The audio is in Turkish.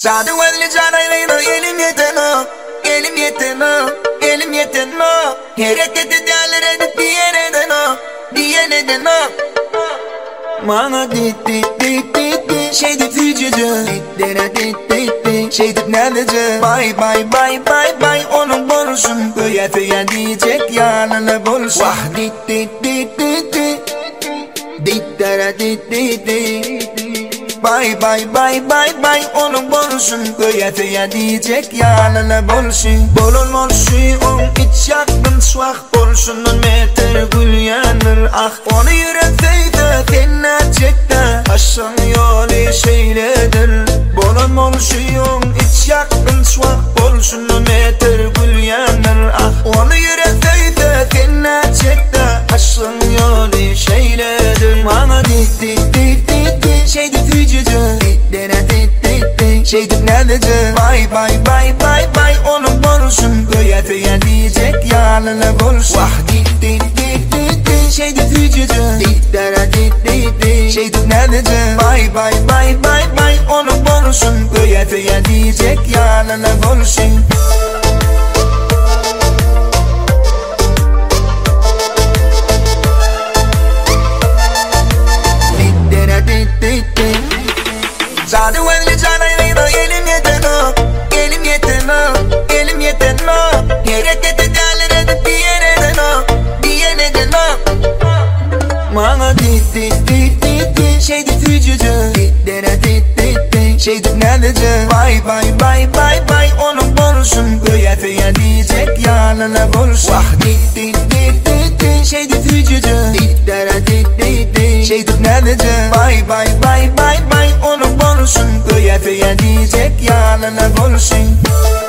Zaten öyle canayla elim yeteno, elim yeteno, elim yeteno. Hareketi derler edip diyeneden o. Bana dit şey dit vücudu dit şey dit neredece. Bay bay onun borusun föye diyecek yanına bolsun. Vah dit Bay onun borusun föye diyecek yanına bolsun. Bolon morsun iç yakın suak bolsun. On meter gül yanır ah. Onu yürek feyde tenacekte aşan yolu şeyledir. Bolon morsun iç yakın suak bolsun. On meter gül yanır ah. Onu yürek feyde tenacekte aşan yolu şeyledir. Bana dit şey dit vücudu şey dit neredece. Bay onun borusun föye diyecek yanına bolsun. Vah dit şey dit vücudu şey dit neredece. Bay onun borusun föye diyecek yanına bolsun. Zaten öyle canayla elim yeteno, elim yeteno, elim yeteno. Hareketi derler edip diyeneden o. Bana dit şey dit vücudu şey dit neredece. Bay onun borusun föye diyecek yanına bolsun. Vah dit şey dit vücudu şey dit neredece. Bay onun borusun föye diyecek yanına bolsun.